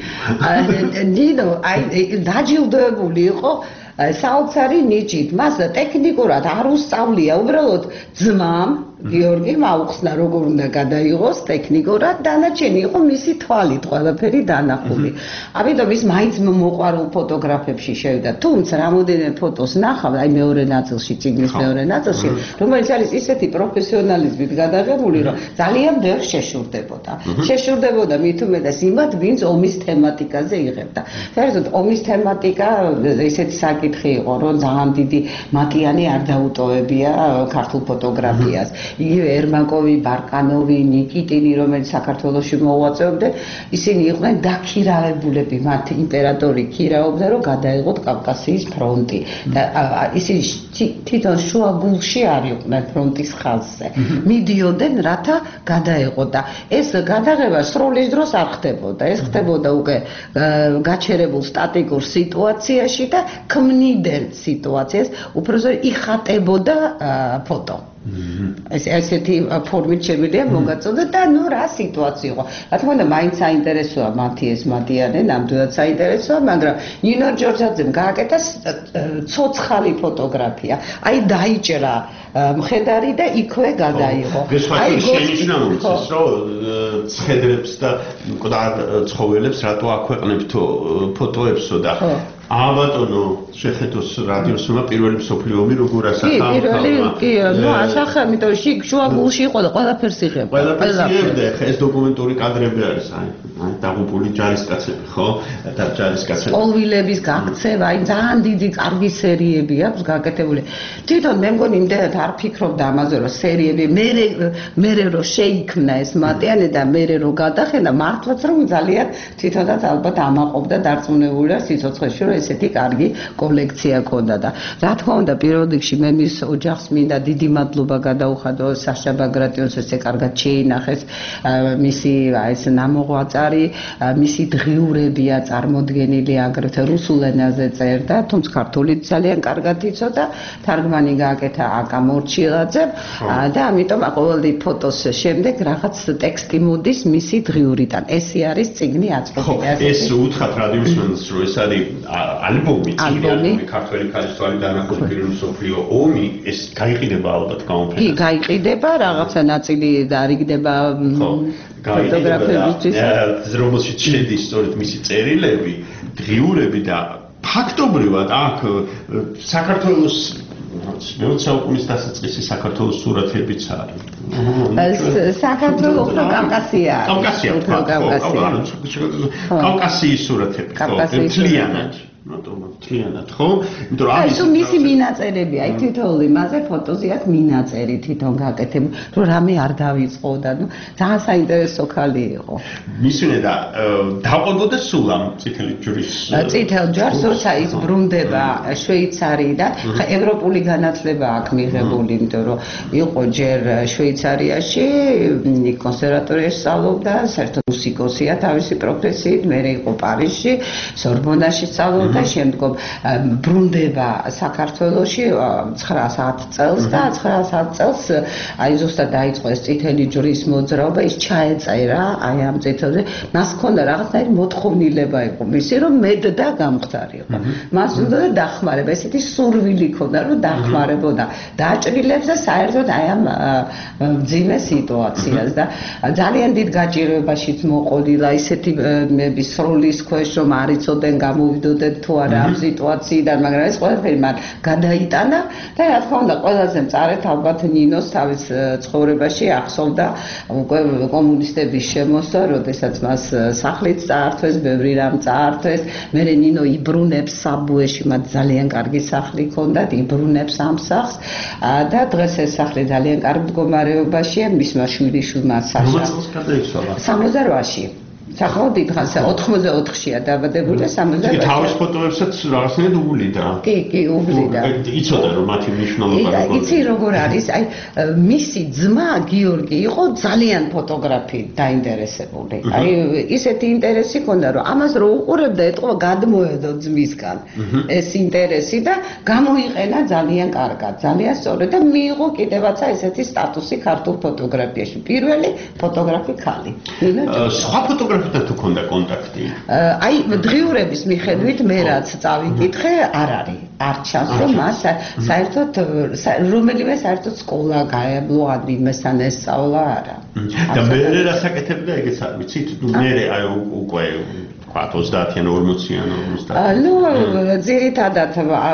ნინო აი დაჯილდოებული იყო საოცარი ნიჭით. მას ტექნიკურად არ უსწავლია, უბრალოდ ძმამ გიორგიმ აუხსნა როგორ უნდა გადაიღოს ტექნიკურად, დანარჩენი იყო მისი თვალით ყველაფერი დანახული. ამიტომ ის მაინც მოყვარულ ფოტოგრაფებში შევიდა. თუმცა რამოდენიმე ფოტოს ნახავ, აი მეორე ნაწილში, წიგნის მეორე ნაწილში, რომელიც არის ისეთი პროფესიონალიზმით გადაღებული, რომ ძალიან ბევრ შეშურდებოდა. შეშურდებოდა მით უმეტეს იმათ, ვინც ომის თემატიკაზე იღებდა. საერთოდ ომის თემატიკა ისეთი საკითხი იყო, რომ ძალიან დიდი მატიანი არ დაუტოვებია ქართულ ფოტოგრაფიას. იგივე ერმაკოვი, ბარკანოვი, ნიკიტინი, რომელიც საქართველოში მოღვაწეობდნენ, ისინი იყვნენ დაქირავებულები, მათ იმპერატორი ქირაობდა, რომ გადაეღოთ კავკასიის ფრონტი. და ისინი თვითონ შუა გულში არ იყვნენ ფრონტის ხაზზე. მიდიოდნენ, რათა გადაეღოთ და ეს გადაღება სროლის დროს არ ხდებოდა. ეს ხდებოდა უკვე გაჩერებულ სტატიკურ სიტუაციაში და ქმნიდნენ სიტუაციას, უბრალოდ იხატებოდა ფოტო. ეს ესეთი ფორმით შემიძლია მოგაწოდოთ და ნუ რა სიტუაცია იყო. რა თქმა უნდა, მაინც საინტერესოა მათი ეს მატიანე, ნამდვილად საინტერესოა, მაგრამ ნინო ჯორჯაძემ გააკეთა ცოცხალი ფოტოგრაფია. აი დაიჭრა მხედარი და იქვე გადაიღო. აი შენიშნავთ ის, რომ ცხედრებს და მკვდარ ცხოველებს რატო აქვეყნებთ ფოტოებსო და აა ბატონო, შეხედოს რადიოსმა პირველი მსოფლიო ომი როგორ ასახა. პირველი კი, ნუ ასახა, იმიტომ რომ შუა გულში იყო და ყველაფერს იღებდა. ყველაფერს იღებდა, ხა ეს დოკუმენტური კადრები არის, აი, აი დაღუპული ჯარისკაცები, ხო? და ჯარისკაცები. პოლვილების გაქცევა, აი ძალიან დიდი კარგი სერიები აქვს გაკეთებული. თვითონ მე მგონი იმდენად არ ფიქრობდა ამაზე, რომ სერიები მერე მერე რო შეიქმნა ეს მატიანე და მერე რო გადახენა, მართლაც რომ ძალიან თვითონაც ალბათ ამაყობდა დარწმუნებული რა სიცოცხლეში, რომ ესეთი კარგი კოლექცია ქონდა და რა თქმა უნდა პირველ რიგში მე მის ოჯახს მინდა დიდი მადლობა გადაუხადო საშა ბაგრატიონს ესე კარგად შეინახეს მისი ეს ნამოღვაწარი მისი დღიურებია წარმოდგენილი აგრეთვე რუსულ ენაზე წერდა თუმცა ქართულით ძალიან კარგად იცოდა თარგმანი გააკეთა აკა მორჩილაძემ და ამიტომ ყოველი ფოტოს შემდეგ რაღაც ტექსტი მოდის მისი დღიურიდან ესე არის წიგნი აწყვეტილი ეს უთხრათ რადიოსმენელს რომ ეს არის ალბომი წიგნი ქართველი ქალის თვალი დანახული პირველი მსოფლიო ომი ეს გაიყიდება ალბათ გამოფენას კი გაიყიდება რაღაცა ნაწილი დარიგდება ფოტოგრაფებისთვის რომელშიც შედის სწორედ მისი წერილები დღიურები და ფაქტობრივად აქ საქართველოს მეოცე საუკუნის დასაწყისი საქართველოს სურათებიც არის. საქართველოს უფრო კავკასია. კავკასია. კავკასიის სურათები. მთლიანად. მთლიანად, ხო? იმიტომ რომ არის მისი მინაწერები, აი თითოეული მასე ფოტოზე აქვს მინაწერი თვითონ გაკეთებული, რომ რამე არ დავიწყო და ნუ ძალიან საინტერესო ხალი იყო. მისვენე და დაყოლბოდა სულ ამ წითელი ჯვრის. წითელ ჯვარს როცა ის ბრუნდება შვეიცარიიდან, ხა ევროპული განათლება აქვს მიღებული, იმიტომ რომ იყო ჯერ შვეიცარიაში, კონსერვატორიაში სწავლობდა, საერთოდ მუსიკოსია თავისი პროფესიით, მერე იყო პარიზში, სორბონაში სწავლობდა და შემდგომ ბრუნდება საქართველოში ცხრა საათ წელს და ცხრა საათ წელს აი ზუსტად დაიწყო ეს წითელი ჯვრის მოძრაობა, ის ჩაეწერა აი ამ წითელზე, მას ჰქონდა რაღაცნაირი მოთხოვნილება იყო მისი, რომ მედდა გამختارიყო. მას უნდა დახმარება, ესეთი სურვილი ჰქონდა, რომ დახმარებოდა დაჭრილებს და საერთოდ აი ამ მძიმე სიტუაციას და ძალიან დიდ გაჭირვებაშიც მოყოლილა ისეთი სროლის ქვეშ, რომ არ იცოდნენ გამოვიდოდნენ თუ არა ამ სიტუაციიდან, მაგრამ ეს ყველაფერი მან გადაიტანა და რა თქმა უნდა ყველაზე მწარედ ალბათ ნინოს თავის ცხოვრებაში ახსოვდა უკვე კომუნისტების შემოსვა, როდესაც მას სახლიც წაართვეს, ბევრი რამ წაართვეს, მერე ნინო იბრუნებს საბუეში, მათ ძალიან კარგი სახლი ჰქონდათ, იბრუნებს ამ სახლს და დღეს ეს სახლი ძალიან კარგ მდგომარეობაშია, მისმა შვილიშვილმა საშა სამოცდაოთხში საკმაოდ დიდხანს ოთხმოცდაოთხშია დაბადებული და სამოცდაოთხში. კი, თავის ფოტოებსაც რაღაცნაირად უვლიდა. კი, კი, უვლიდა. იცოდა რომ მათი მნიშვნელობა როგორია. იცი როგორ არის? აი მისი ძმა გიორგი იყო ძალიან ფოტოგრაფიით დაინტერესებული. აი ისეთი ინტერესი ჰქონდა რომ ამას რო უყურებდა ეთქვა გადმოედო ძმისგან ეს ინტერესი და გამოიყენა ძალიან კარგად, ძალიან სწორად და მიიღო კიდევაცა ესეთი სტატუსი ქართულ ფოტოგრაფიაში. პირველი ფოტოგრაფი ქალი. სხვა ფოტოგრაფი და თუ ქონდა კონტაქტი? აი დღიურების მიხედვით მე რაც წავიკითხე, არ არის. არ ჩანს რომ მას საერთოდ რომელიმე საერთოდ სკოლა გაეებლო, ადრიმესთან ესწავლა არა. და მე რასაკეთებდა ეგეც არ ვიცით? ნუ მე აი უკვე ვთქვათ ოცდაათიან ორმოციან ორმოცდაათიან. ნუ ძირითადად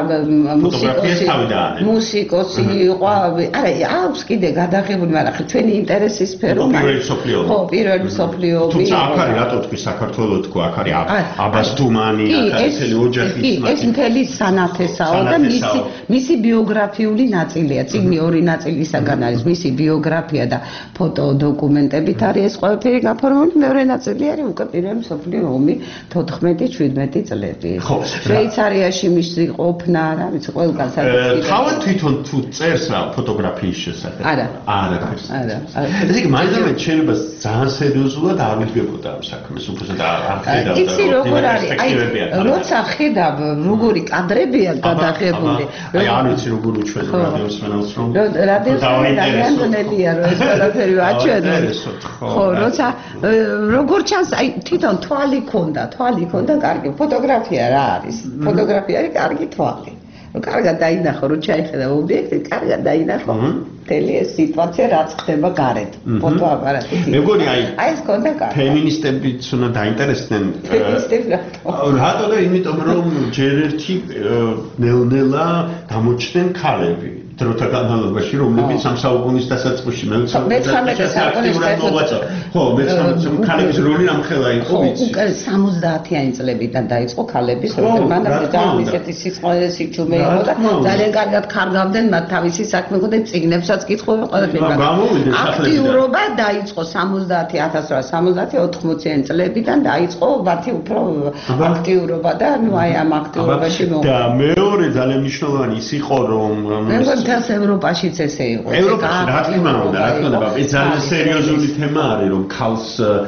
მუსიკოსი მუსიკოსი იყო, არა აქვს კიდე გადაღებული, მაგრამ ჩვენი ინტერესის სფერო. პირველი მსოფლიო ომი. ხო, პირველი მსოფლიო ომი. თუმცა აქ არის რატო თქვი საქართველოს თქვა, აქ არის აბას თუმანი, აქ არის მთელი ოჯახი. კი, ეს მთელი სანათესაო და მისი მისი ბიოგრაფიული ნაწილია. წიგნი ორი ნაწილისაგან არის, მისი ბიოგრაფია და ფოტო დოკუმენტებით არის ეს ყველაფერი გაფორმებული, მეორე ნაწილი არის უკვე პირველი მსოფლიო ომი. თოთხმეტი შვიდმეტი წლები. ხო, შვეიცარიაში მისი ყოფნა, რა ვიცი, ყველგან საერთოდ. თავად თვითონ თუ წერს რა ფოტოგრაფიის შესახებ? არა. არა, არა. ესე იგი, მაინც შეიძლება ძალიან სერიოზულად არ ვიდგებოდა ამ საქმეს, უბრალოდ არ ხედავდა. იცი როგორ არის? აი, როცა ხედავ, როგორი კადრებია გადაღებული. აი, არ ვიცი როგორ უჩვენო რადიოს მენელს რომ. რადიოს ძალიან ძნელია რომ ეს ყველაფერი აჩვენო. ხო, როცა როგორ ჩანს, აი, თვითონ თვალი ქონდა, თვალი ქონდა კარგი. ფოტოგრაფია რა არის? ფოტოგრაფია არის კარგი თვალი. კარგად დაინახო, რომ ჩაიხედა ობიექტი, კარგად დაინახო. მთელი ეს სიტუაცია რაც ხდება გარეთ, ფოტოაპარატით. მეგონი აი, აი ეს ქონდა კარგი. ფემინისტებიც უნდა დაინტერესდნენ. ფემინისტები რატო? რატო და იმიტომ რომ ჯერ ერთი ნელ-ნელა გამოჩნდნენ ქალები. დროთა განმავლობაში, რომლებიც ამ საუკუნის დასაწყისში მეცხრამეტე საუკუნის დასაწყისში ხო, მეცხრამეტე ქალების როლი რამხელა იყო, ვიცი. უკვე სამოცდაათიანი წლებიდან დაიწყო ქალების როლი. მანამდე ძალიან ისეთი სიწყვალე სიჩუმე იყო და ძალიან კარგად ხარგავდნენ მათ თავისი საქმე და წიგნებსაც კითხულობენ ყველაფერი. აქტიურობა დაიწყო სამოცდაათი ათას რვაასა სამოცდაათი ოთხმოციანი წლებიდან დაიწყო მათი უფრო აქტიურობა და ნუ აი ამ აქტიურობაში მო და მეორე ძალიან მნიშვნელოვანი ის იყო რომ მთელს ევროპაშიც ესე იყო. ევროპაში რა თქმა უნდა, რა თქმა უნდა, ეს ძალიან სერიოზული თემა არის, რომ ქალს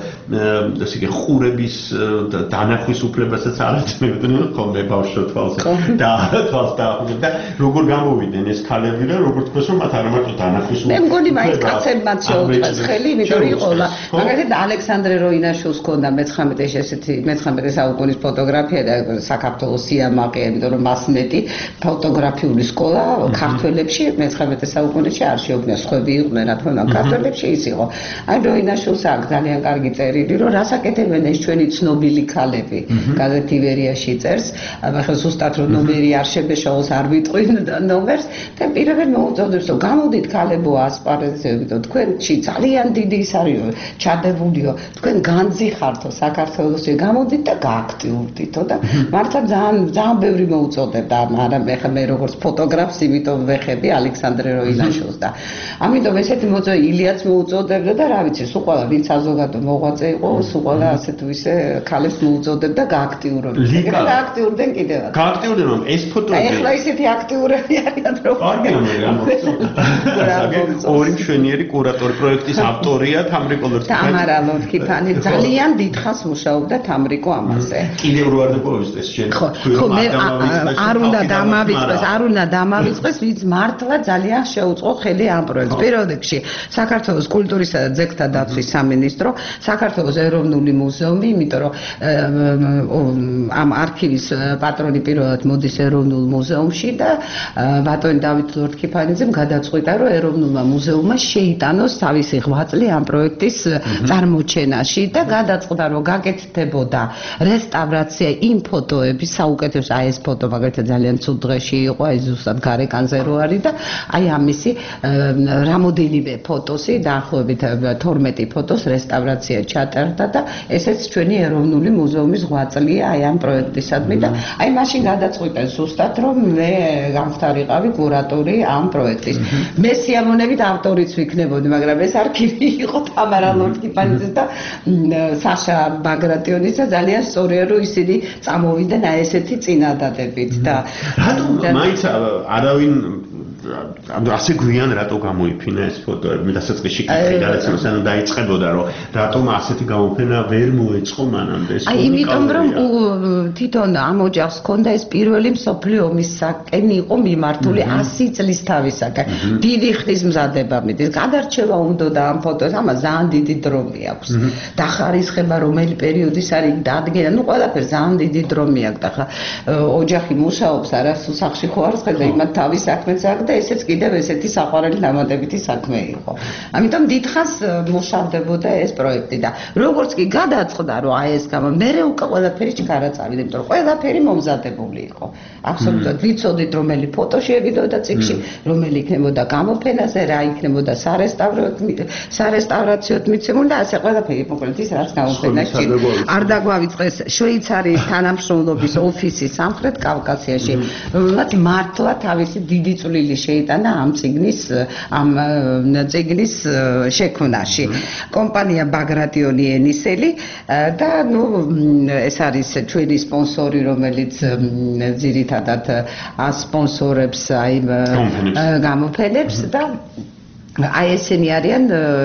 ესე იგი ხურების დანახვის უფლებასაც არ ეწევდნენ ხოლმე ბავშვ თვალს და თვალს და როგორ გამოვიდნენ ეს ქალები და როგორ თქოს რომ მათ არ მარტო დანახვის უფლება. მე მგონი მაინც კაცებმაც შეუწყეს ხელი, იმიტომ რომ იყო მაგალითად ალექსანდრე როინაშვილს ჰქონდა მეცხრამეტე ესეთი მეცხრამეტე საუკუნის ფოტოგრაფია და საქართველოს სიამაყე, იმიტომ რომ მას მეტი ფოტოგრაფიული სკოლა ქართველებში მეცხრამეტე საუკუნეში არ შეუქმნა, სხვები იყვნენ, რა თქმა უნდა, ქართველებში ის იყო. აი როინაშვილს აქვს ძალიან კარგი წერი წერილი, რომ რასაკეთებენ ეს ჩვენი ცნობილი ქალები. გაზეთ ივერიაში წერს, ახლა ზუსტად რომ ნომერი არ შებეშაოს, არ ვიტყვი ნომერს, და პირობენ მოუწოდებს, რომ გამოდით ქალებო ასპარეზებითო, თქვენში ძალიან დიდი ის არის, ჩადებულიო, თქვენ განძი ხართო საქართველოსში, გამოდით და გააქტიურდითო და მართლა ძალიან ძალიან ბევრი მოუწოდებდა, მაგრამ ეხლა მე როგორც ფოტოგრაფს, იმიტომ ვეხები ალექსანდრე როინაშოს და ამიტომ ესეთი მოწოდება ილიაც მოუწოდებდა და რა ვიცი, სულ ყველა ვინც საზოგადო მოღვაწე იყო, სულ ყველა ასე თუ ისე ქალებს მოუწოდებდა გააქტიურობდნენ. გააქტიურდნენ კიდევაც. გააქტიურდნენ, რომ ეს ფოტოები ეხლა ისეთი აქტიურები არიან, რომ ორი მშვენიერი კურატორი პროექტის ავტორია თამრიკო ლორთქიფანი. თამარა ლორთქიფანი ძალიან დიდხანს მუშაობდა თამრიკო ამაზე. კიდევ რო არ დაპოვისდეს შენ. ხო, ხო, მე არ უნდა დამავიწყდეს, არ უნდა დამავიწყდეს, ვინც მართლა ძალიან შეუწყო ხელი ამ პროექტს. პირველ რიგში საქართველოს კულტურისა და ძეგლთა დაცვის სამინისტრო, საქართველოს ეროვნული მუზეუმი, იმიტომ რომ ამ არქივის პატრონი პირველად მოდის ეროვნულ მუზეუმში და ბატონი დავით ლორთქიფანიძემ გადაწყვიტა, რომ ეროვნულმა მუზეუმმა შეიტანოს თავისი ღვაწლი ამ პროექტის წარმოჩენაში და გადაწყდა, რომ გაკეთდებოდა რესტავრაცია იმ ფოტოების, საუკეთესო აი ეს ფოტო მაგალითად ძალიან ცუდ დღეში იყო, აი ზუსტად გარეკანზე რო არის და აი ამისი რამოდენიმე ფოტოსი, დაახლოებით თორმეტი ფოტოს რესტავრაცია ჩატარდა და ესეც ჩვენი ეროვნული მუზეუმის ღვაწლია აი ამ პროექტისადმი და აი მაშინ გადაწყვიტა ზუსტად, რომ მე გამხდარიყავი კურატორი ამ პროექტის. მე სიამოვნებით ავტორიც ვიქნებოდი, მაგრამ ეს არქივი იყო თამარა ლორთქიფანიძის და საშა ბაგრატიონის და ძალიან სწორია, რომ ისინი წამოვიდნენ აი ესეთი წინადადებით და რატომ მაინც არავინ ასე გვიან რატო გამოიფინა ეს ფოტოები? მე დასაწყისში კითხე გადაცემას ანუ დაიწყებოდა, რომ რატომ ასეთი გამოფენა ვერ მოეწყო მანამდე ეს აი იმიტომ რომ თვითონ ამ ოჯახს ჰქონდა ეს პირველი მსოფლიო ომისაკენ იყო მიმართული ასი წლის თავისაკენ. დიდი ხნის მზადება მიდის. გადარჩევა უნდა ამ ფოტოს, ამას ძალიან დიდი დრო მიაქვს. დახარისხება რომელი პერიოდის არის დადგენა, ну ყველაფერს ძალიან დიდი დრო მიაქვს და ხა ოჯახი მუშაობს, არასუ სახში ხო არ ხედა იმათ თავის საქმეც აქვს და ესეც კიდევ ესეთი საყვარელი დამატებითი საქმე იყო. ამიტომ დიდხანს მუშავდებოდა ეს პროექტი და როგორც კი გადაწყდა, რომ აი ეს გამა მე უკვე ყველაფერი ჩქარა წავიდა, იმიტომ რომ ყველაფერი მომზადებული იყო. აბსოლუტურად ვიცოდით რომელი ფოტო შევიდოდა წიგნში, რომელი იქნებოდა გამოფენაზე, რა იქნებოდა სარესტავრაციოდ მიცემული და ასე ყველაფერი მოკლედ ის რაც გამოფენაში არ დაგვავიწყეს შვეიცარიის თანამშრომლობის ოფისი სამხრეთ კავკასიაში, რომელსაც მართლა თავისი დიდი წვლილი შეიტანა ამ წიგნის ამ წიგნის შექმნაში. კომპანია ბაგრატიონი ენისელი და ნუ ეს არის ჩვენი სპონსორი, რომელიც ძირითადად ასპონსორებს აი გამოფენებს და აი ესენი არიან,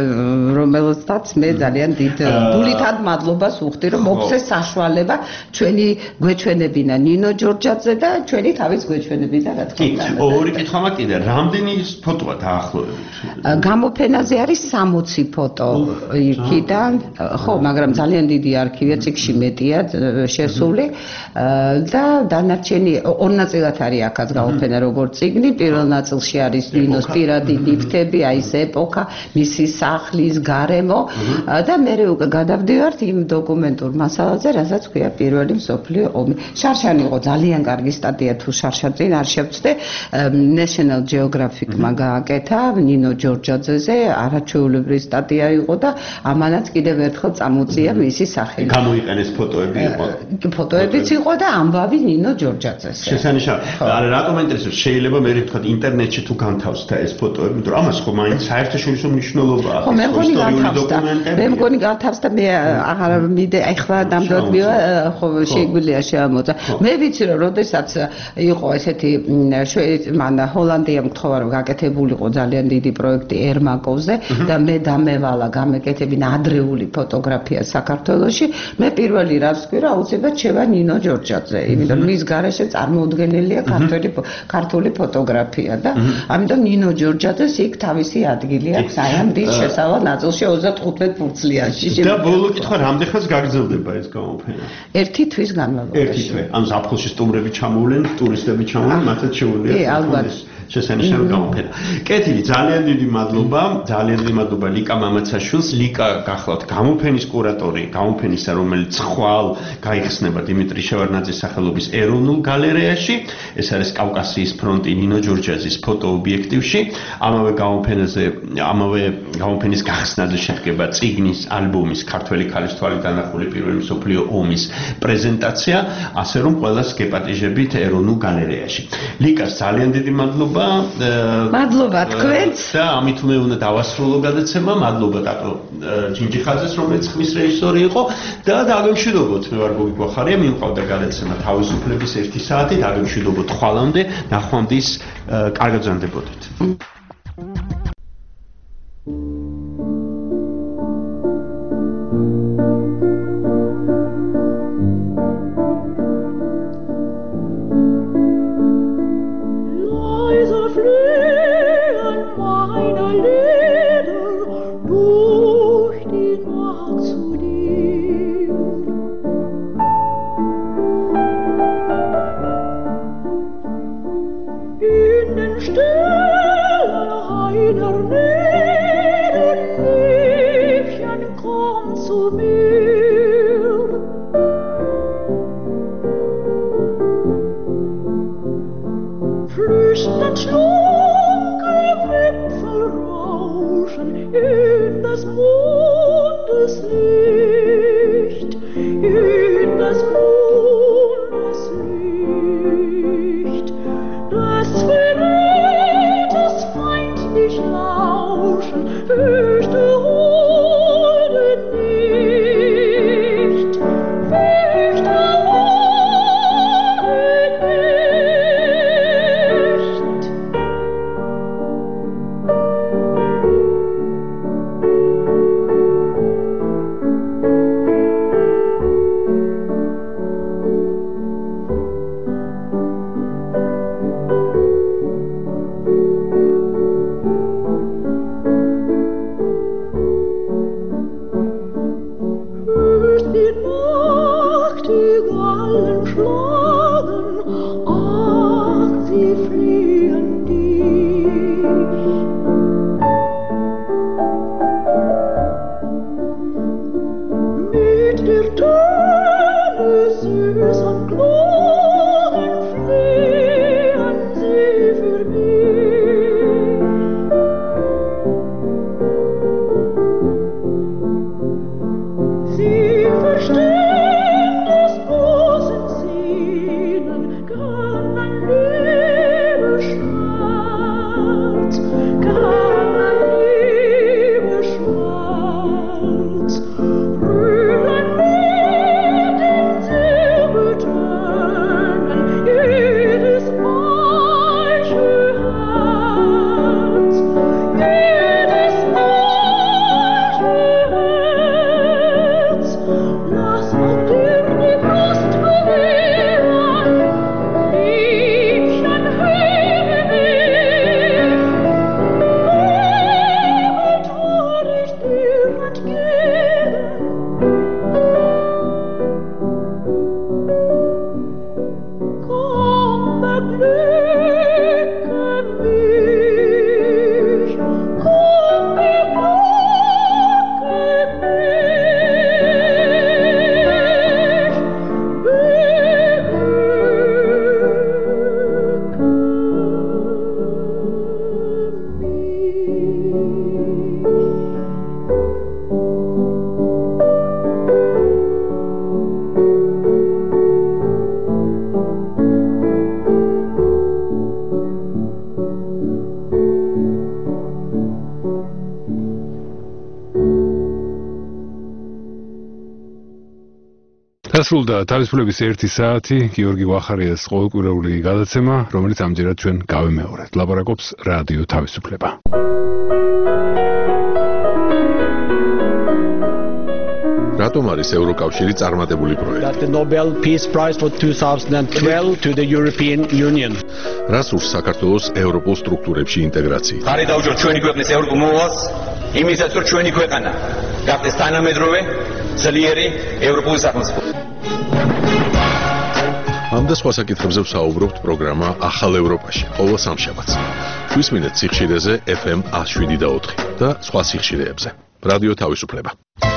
რომელთაც მე ძალიან დიდ გულითად მადლობას ვუხდი, რომ მოგცეს საშუალება ჩვენი გვეჩვენებინა ნინო ჯორჯაძე და ჩვენი თავის გვეჩვენებინა რა თქმა უნდა. ორი კითხვა მაქვს კიდე, რამდენი ფოტოა დაახლოებით? გამოფენაზე არის სამოცი ფოტო იქიდან, ხო, მაგრამ ძალიან დიდი არქივია, წიგნში მეტია შესული და დანარჩენი ორ ნაწილად არის აქაც გამოფენა როგორც წიგნი, პირველ ნაწილში არის ნინოს პირადი ლიფტები, აი ეს ეპოქა, მისი სახლის გარემო და მე უკვე გადავდივართ იმ დოკუმენტურ მასალაზე, რასაც ქვია პირველი მსოფლიო ომი. შარშანი იყო ძალიან კარგი სტატია, თუ შარშან წინ არ შევწდე, National Geographic-მა გააკეთა ნინო ჯორჯაძეზე, არაჩვეულებრივი სტატია იყო და ამანაც კიდევ ერთხელ წამოწია მისი სახელი. გამოიყენეს ფოტოები იყო. ფოტოებიც იყო და ამბავი ნინო ჯორჯაძეზე. შესანიშნავი. არა, რატომ ინტერესებს? შეიძლება მე თქვა ინტერნეტში თუ განთავსდა ეს ფოტოები, იმიტომ რომ ამას ხო მაინც საერთაშორისო მნიშვნელობა აქვს. ხო, მე მგონი განთავსდა. მე მგონი განთავსდა, მე აღარ მიდე, ახლა ნამდვილად მივა, ხო შეგვიძლია შეამოწა. მე ვიცი რომ როდესაც იყო ესეთი მან ჰოლანდიამ გთხოვა რომ გაკეთებულიყო ძალიან დიდი პროექტი ერმაკოვზე და მე დამევალა გამეკეთებინა ადრეული ფოტოგრაფია საქართველოში, მე პირველი რაც ვქვი რომ აუცილებლად შევა ნინო ჯორჯაძე, იმიტომ რომ მის გარეშე წარმოუდგენელია ქართული ქართული ფოტოგრაფია და ამიტომ ნინო ჯორჯაძეს იქ თავისი ათასი ადგილი აქვს აი ამ დის შესავალ ნაწილში ოცდათხუთმეტ ფურცლიანში. და ბოლო კითხვა, რამდენ ხანს გაგრძელდება ეს გამოფენა? ერთი თვის განმავლობაში. ერთი თვე. ანუ ზაფხულში სტუმრები ჩამოვლენ, ტურისტები ჩამოვლენ, მათაც შეუძლიათ. კი, ალბათ. შესანიშნავი გამოფენა. კეთილი, ძალიან დიდი მადლობა, ძალიან დიდი მადლობა ლიკა მამაცაშვილს. ლიკა გახლავთ გამოფენის კურატორი, გამოფენისა, რომელიც ხვალ გაიხსნება დიმიტრი შევარდნაძის სახელობის ეროვნულ გალერეაში. ეს არის კავკასიის ფრონტი ნინო ჯორჯაძის ფოტოობიექტივში. ამავე გამოფენაზე, ამავე გამოფენის გახსნაზე შედგება წიგნის ალბომის ქართველი ქალის თვალით დანახული პირველი მსოფლიო ომის პრეზენტაცია, ასე რომ ყველას გეპატიჟებით ეროვნულ გალერეაში. ლიკას ძალიან დიდი მადლობა. მადლობა თქვენს და ამით მე უნდა დავასრულო გადაცემა. მადლობა დატო ჯინჯიხაძეს, რომელიც ხმის რეჟისორი იყო და დაგემშვიდობოთ. მე ვარ გოგი გვახარია, მიმყავდა გადაცემა თავისუფლების ერთი საათი. დაგემშვიდობოთ ხვალამდე, ნახვამდის კარგად ზანდებოდეთ. დასრულდა თავისუფლების ერთი საათი გიორგი გვახარიას ყოველკვირეული გადაცემა, რომელიც ამჯერად ჩვენ გავიმეორეთ. ლაპარაკობს რადიო თავისუფლება. რატომ არის ევროკავშირი წარმატებული პროექტი? That the Nobel Peace Prize for two thousand twelve to the European Union. რას ურს საქართველოს ევროპულ სტრუქტურებში ინტეგრაცია? ხარი დაუჯეროთ ჩვენი ქვეყნის ევროპულ მოვალს, იმისაც რომ ჩვენი ქვეყანა გახდეს თანამედროვე, ძლიერი ევროპული სახელმწიფო. ამ და სხვა საკითხებზე ვსაუბრობთ პროგრამა ახალ ევროპაში, ყოველ სამშაბათს. ჩვისმინეთ სიხშირეზე ეფ ემ one oh seven და ოთხი და სხვა სიხშირეებზე. რადიო თავისუფლება.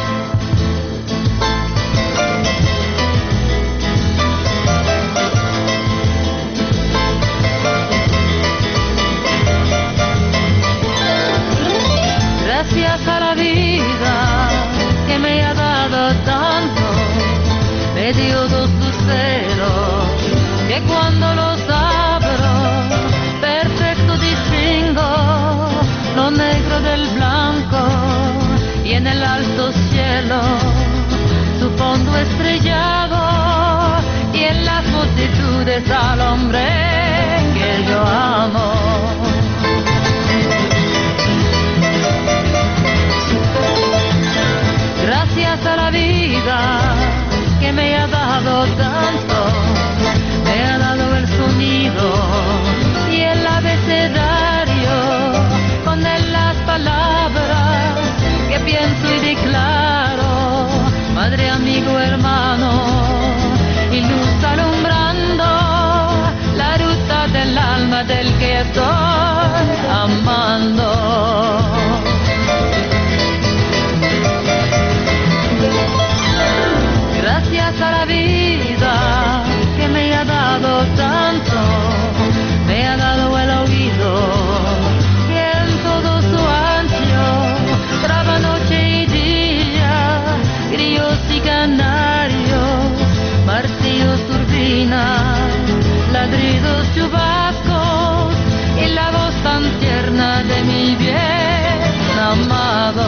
Gracias a la vida que me ha dado tanto, me dio dos luceros que cuando los abro perfecto distingo lo negro del blanco y en el alto cielo su fondo estrellado y en las multitudes al hombre que yo amo. Gracias a la vida que me ha dado tanto, me ha dado el sonido y el abecedario con él las palabras que pienso y declaro, madre, amigo, hermano, y luz alumbrando la ruta del alma del que estoy amando. Gracias a la vida que me ha dado tanto, me ha dado el oído y en todo su ancho traba noche y día, grillos y canarios, martillos, turbinas, ladridos, chubascos y la voz tan tierna de mi bien amado.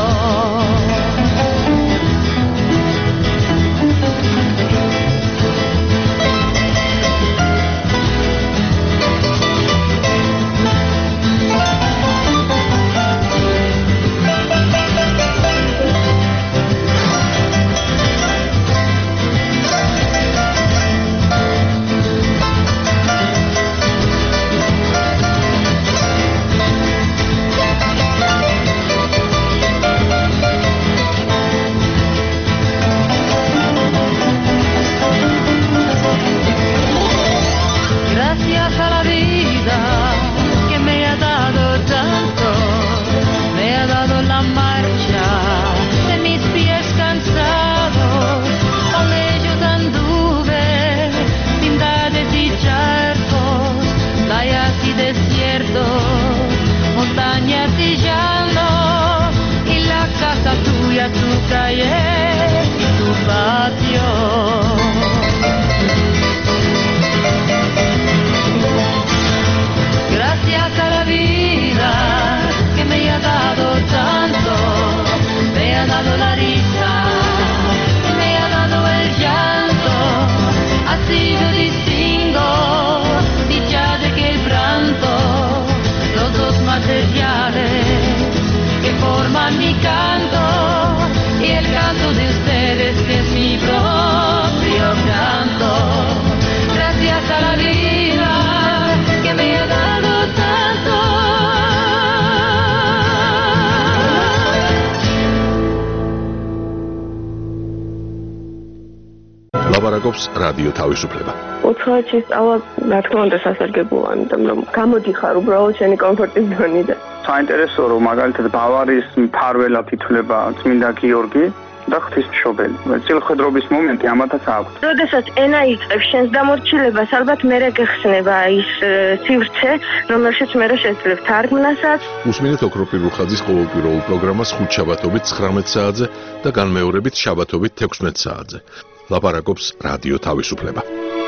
ლაპარაკობს რადიო თავისუფლება. ოთხი წავა, რა თქმა უნდა, სასარგებლოა, იმიტომ რომ გამოდიხარ უბრალოდ შენი კომფორტის ზონიდან. საინტერესო რომ მაგალითად ბავარიის მფარველად ითვლება წმინდა გიორგი და ღვთისმშობელი. წილხედრობის მომენტი ამათაც აქვს. როდესაც ენა იწყებს შენს დამორჩილებას, ალბათ მერე გეხსნება ის სივრცე, რომელშიც მერე შეძლებ თარგმნასაც. უსმინეთ ოქროპირ რუხაძის ყოველკვირეულ პროგრამას ხუთშაბათობით ცხრამეტ საათზე და განმეორებით შაბათობით თექვსმეტ საათზე. ლაპარაკობს რადიო თავისუფლება.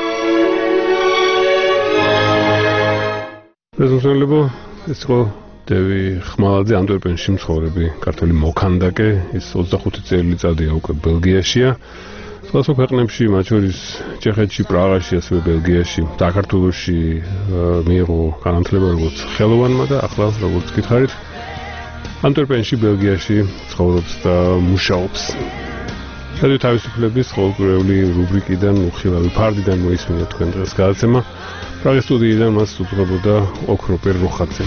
მეზობლებო, ეს იყო დევი ხმალაძე, ანტვერპენში მცხოვრები ქართველი მოქანდაკე, ის ოცდახუთი წელიწადია უკვე ბელგიაშია. სხვადასხვა ქვეყნებში, მათ შორის ჩეხეთში, პრაღაში, ასევე ბელგიაში, საქართველოში მიიღო განათლება როგორც ხელოვანმა და ახლა როგორც გითხარით, ანტვერპენში, ბელგიაში ცხოვრობს და მუშაობს. რადიო თავისუფლების ყოველკვირეული რუბრიკიდან უხილავი ფარდიდან მოისმინეთ თქვენ დღეს გადაცემა. პრაღის სტუდიიდან მას უძღვებოდა ოქროპერ რუხაძე.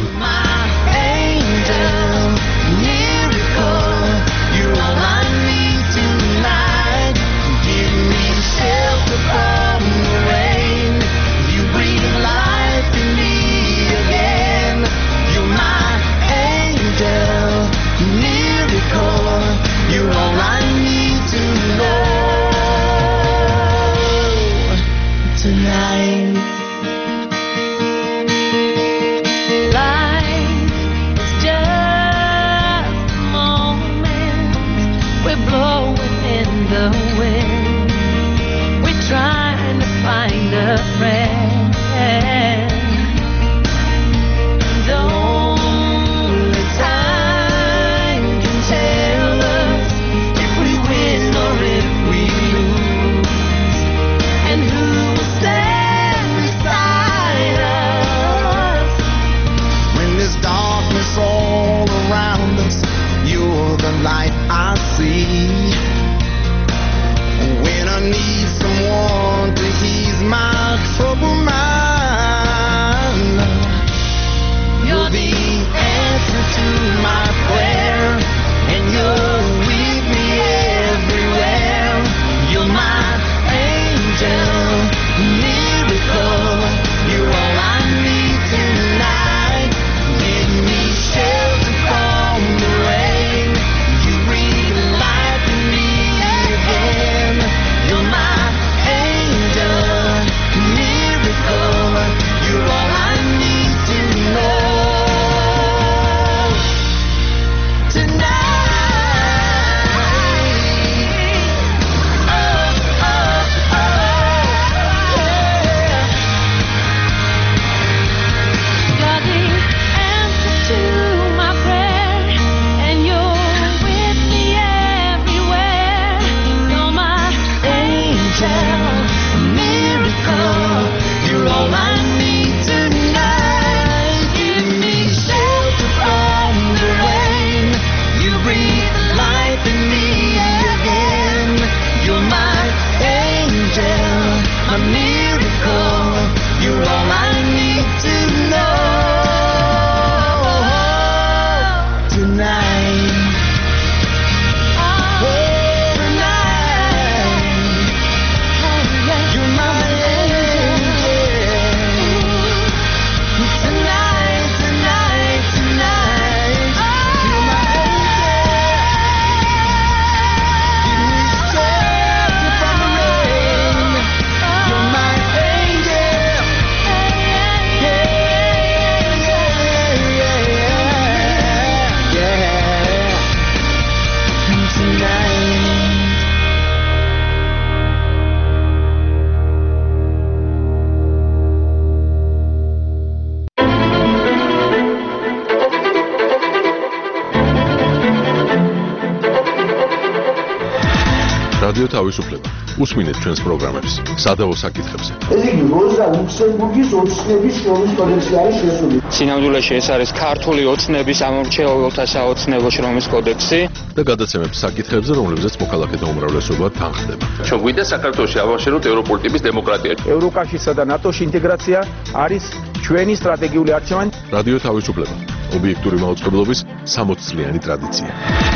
რადიო თავისუფლება. უსმინეთ ჩვენს პროგრამებს სადავო საკითხებზე. ეს იგი როზა ლუქსემბურგის ოცნების შრომის კოდექსი არის შესული. სინამდვილეში ეს არის ქართული ოცნების ამორჩეულთა საოცნებო შრომის კოდექსი და გადაცემებს საკითხებზე, რომლებზეც მოქალაქეთა უმრავლესობა თანხდება. ჩვენ გვინდა საქართველოში ავაშენოთ ევროპული ტიპის დემოკრატია. ევროკავშირსა და ნატოში ინტეგრაცია არის ჩვენი სტრატეგიული არჩევანი. რადიო თავისუფლება. ობიექტური მაუწყებლობის სამოც წლიანი ტრადიცია.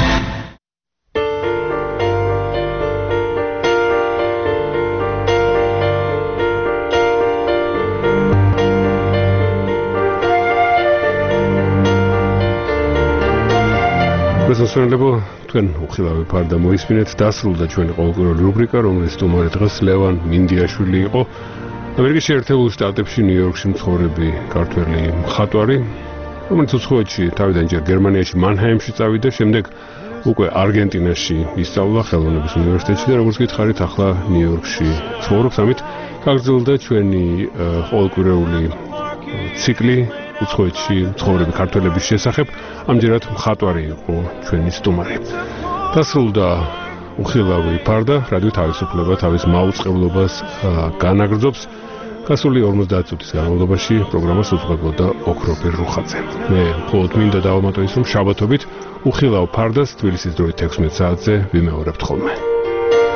მოსასვენებო თქვენ უხილავი ფარდა მოისმინეთ დასრულდა ჩვენი ყოველკვირეული რუბრიკა, რომლის სტუმარი დღეს ლევან მინდიაშვილი იყო. ამერიკის შეერთებულ შტატებში ნიუ-იორკში მცხოვრები ქართველი მხატვარი, რომელიც უცხოეთში თავიდან ჯერ გერმანიაში მანჰაიმში წავიდა, შემდეგ უკვე არგენტინაში ისწავლა ხელოვნების უნივერსიტეტში და როგორც გითხარით, ახლა ნიუ-იორკში ცხოვრობს. ამით გაგრძელდა ჩვენი ყოველკვირეული ციკლი უცხოეთში მცხოვრები ქართველების შესახებ. ამჯერად მხატვარი იყო ჩვენი სტუმარი. დასრულდა უხილავი ფარდა, რადიო თავისუფლება თავის მაუწყებლობას განაგრძობს. გასული ორმოცდაათი წუთის განმავლობაში პროგრამას უძღვებოდა ოქროპერ რუხაძე. მე მხოლოდ მინდა დავამატო ის, რომ შაბათობით უხილავ ფარდას თბილისის დროით ექვსმეტ საათზე ვიმეორებთ ხოლმე.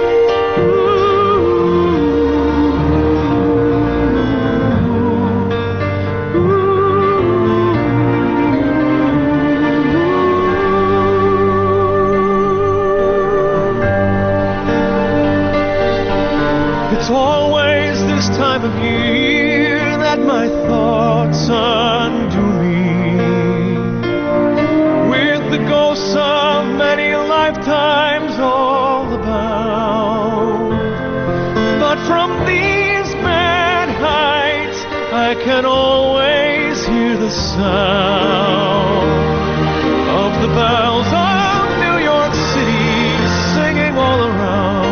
It's always this time of year that my thoughts undo me, with the ghosts of many lifetimes all about. But from these mad heights I can always hear the sound of the bells of New York City singing all around.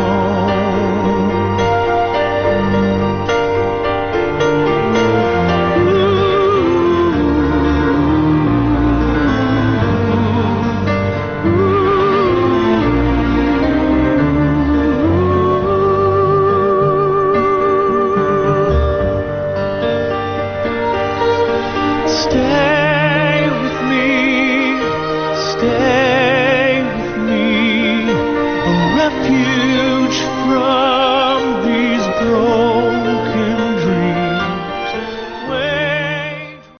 Stay